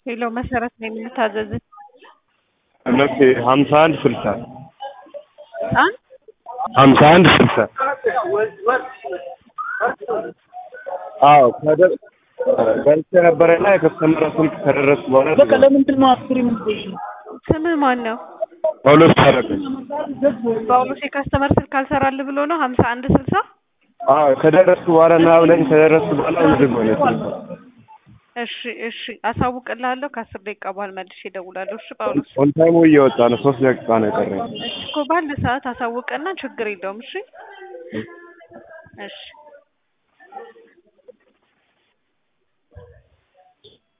ሄሎ መሰረት ነኝ የምታዘዝ እነሱ 51 60 አን 51 60 አዎ በልቼ ነበረና የከስተመር ስልክ ከደረስ በኋላ በቃ ለምንድን ነው አስሪ ምንድነው? ስምህ ማን ነው? ጳውሎስ ታረቀ። ጳውሎስ የከስተመር ስልክ አልሰራልህ ብሎ ነው 51 60 አዎ ከደረስ በኋላ ነው ብለኝ ከደረስ በኋላ ምንድን ነው የሰልኩት? እሺ አሳውቅልሃለሁ ከ10 ደቂቃ በኋላ መልሼ እደውላለሁ። እሺ ጳውሎስ ኦን ታይሙ እየወጣ ነው 3 ደቂቃ ነው የቀረኝ። እሺ እኮ ባለ ሰዓት አሳውቅና ችግር የለውም። እሺ እሺ